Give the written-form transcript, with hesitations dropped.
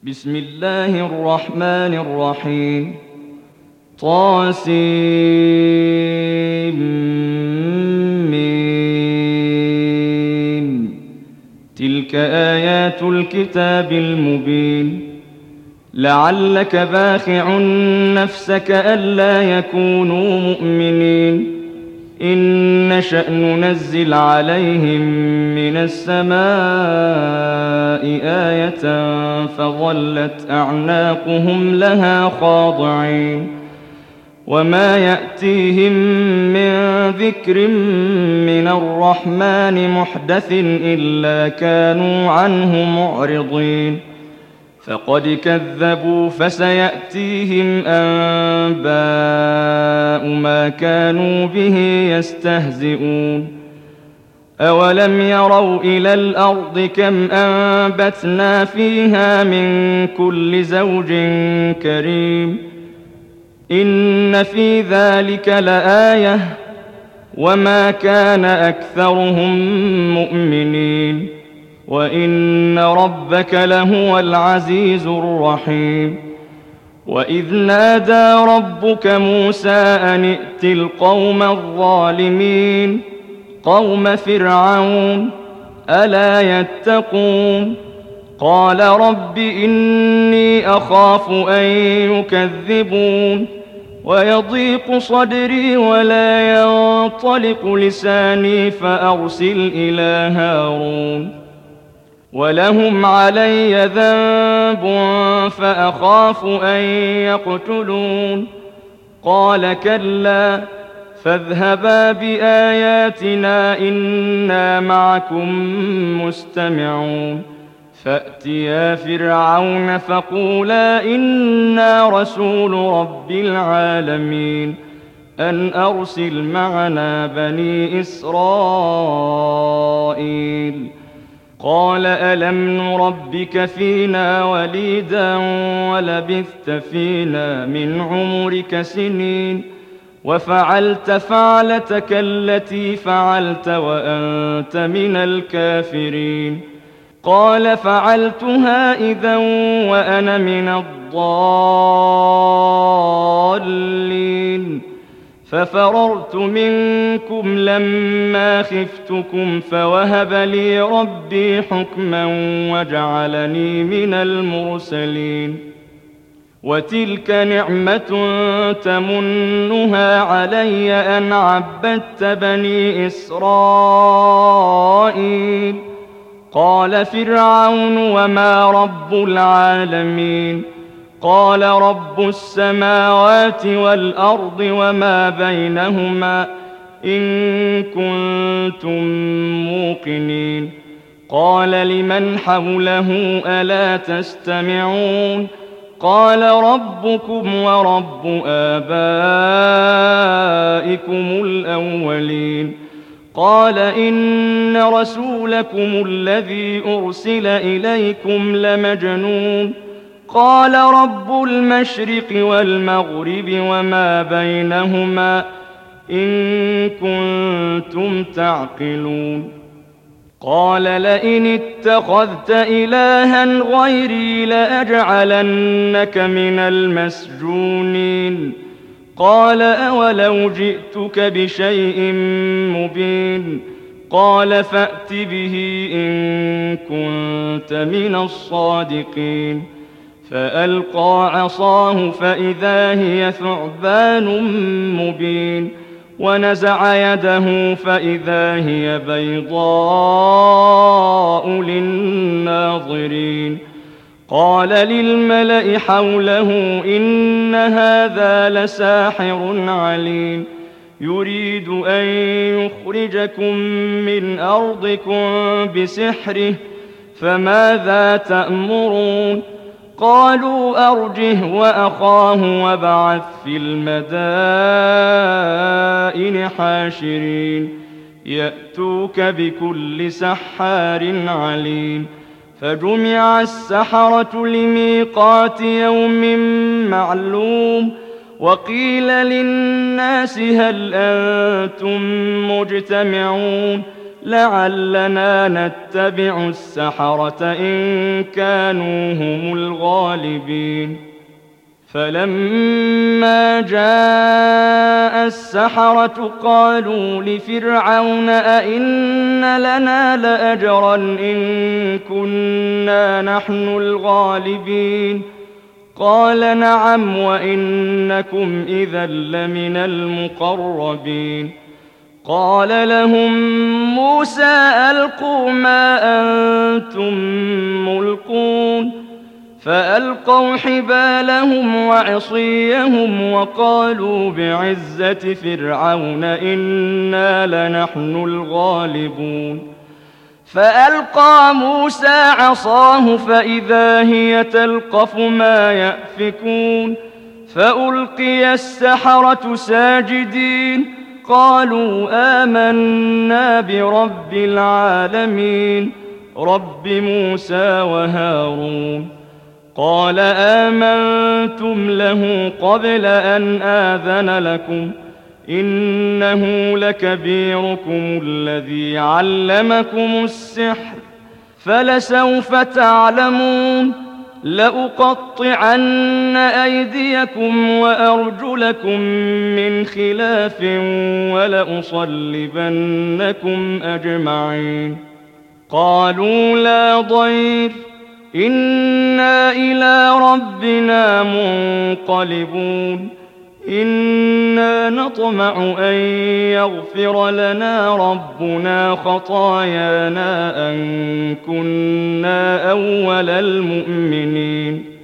بسم الله الرحمن الرحيم. طاسم. تلك آيات الكتاب المبين. لعلك باخع نفسك ألا يكونوا مؤمنين إن نشأ ننزل عليهم من السماء آية فظلت أعناقهم لها خاضعين وما يأتيهم من ذكر من الرحمن محدث إلا كانوا عنه معرضين فقد كذبوا فسيأتيهم أنباء ما كانوا به يستهزئون. أولم يروا إلى الأرض كم أنبتنا فيها من كل زوج كريم إن في ذلك لآية وما كان أكثرهم مؤمنين وإن ربك لهو العزيز الرحيم. وإذ نادى ربك موسى أن ائت القوم الظالمين قوم فرعون ألا يتقون قال رب إني أخاف أن يكذبون ويضيق صدري ولا ينطلق لساني فأرسل إلى هارون ولهم علي ذنب فأخاف أن يقتلون قال كلا فاذهبا بآياتنا إنا معكم مستمعون فأتيا فرعون فقولا إنا رسول رب العالمين أن أرسل معنا بني إسرائيل قال ألم نربك فينا وليدا ولبثت فينا من عمرك سنين وفعلت فعلتك التي فعلت وأنت من الكافرين قال فعلتها إذا وأنا من الضالين ففررت منكم لما خفتكم فوهب لي ربي حكما وجعلني من المرسلين. وتلك نعمة تمنها علي أن عبدت بني إسرائيل قال فرعون وما رب العالمين قال رب السماوات والأرض وما بينهما إن كنتم موقنين قال لمن حوله ألا تستمعون قال ربكم ورب آبائكم الأولين قال إن رسولكم الذي أرسل إليكم لمجنون قال رب المشرق والمغرب وما بينهما إن كنتم تعقلون قال لئن اتخذت إلها غيري لأجعلنك من المسجونين قال أولو جئتك بشيء مبين قال فأت به إن كنت من الصادقين فألقى عصاه فإذا هي ثعبان مبين ونزع يده فإذا هي بيضاء للناظرين قال للملأ حوله إن هذا لساحر عليم يريد أن يخرجكم من أرضكم بسحره فماذا تأمرون قالوا أرجه وأخاه وابعث في المدائن حاشرين يأتوك بكل سحار عليم فجمع السحرة لميقات يوم معلوم وقيل للناس هل أنتم مجتمعون لعلنا نتبع السحرة إن كانوا هم الغالبين. فلما جاء السحرة قالوا لفرعون أئن لنا لأجرا إن كنا نحن الغالبين قال نعم وإنكم إذا لمن المقربين. قال لهم موسى ألقوا ما أنتم ملقون فألقوا حبالهم وعصيهم وقالوا بعزة فرعون إنا لنحن الغالبون. فألقى موسى عصاه فإذا هي تلقف ما يأفكون فألقي السحرة ساجدين قالوا آمنا برب العالمين رب موسى وهارون. قال آمنتم له قبل أن آذن لكم إنه لكبيركم الذي علمكم السحر فلسوف تعلمون لأقطعن أيديكم وأرجلكم من خلاف ولأصلبنكم أجمعين. قالوا لا ضير إنا إلى ربنا منقلبون إنا نطمع أن يغفر لنا ربنا خطايانا أن كنا أول المؤمنين.